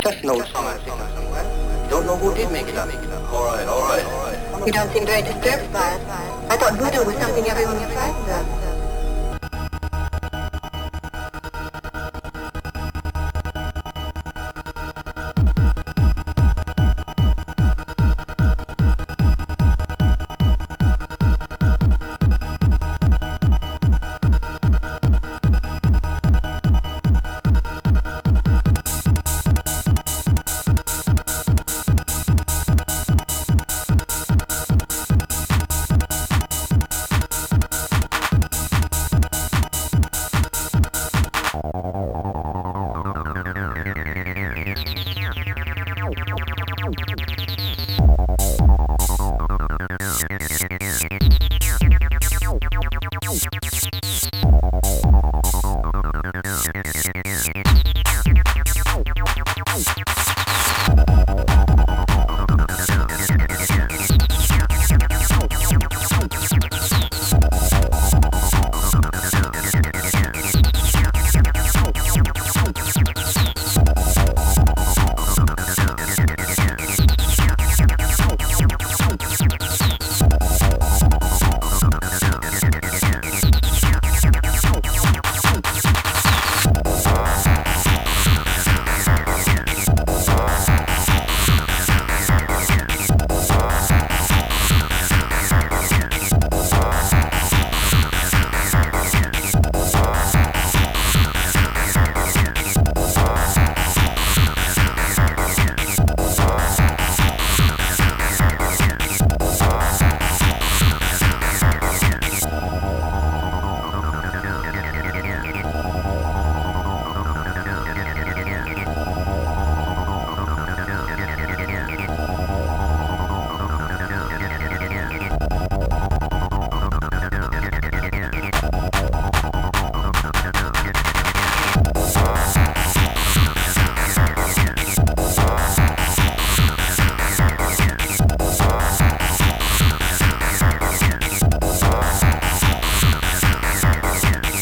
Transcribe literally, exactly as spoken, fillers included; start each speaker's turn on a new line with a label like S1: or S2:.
S1: Just an old song I picked up somewhere. Don't know who did make it up. All right, all right, all right.
S2: You don't seem very disturbed by it. I thought voodoo was something everyone was frightened of.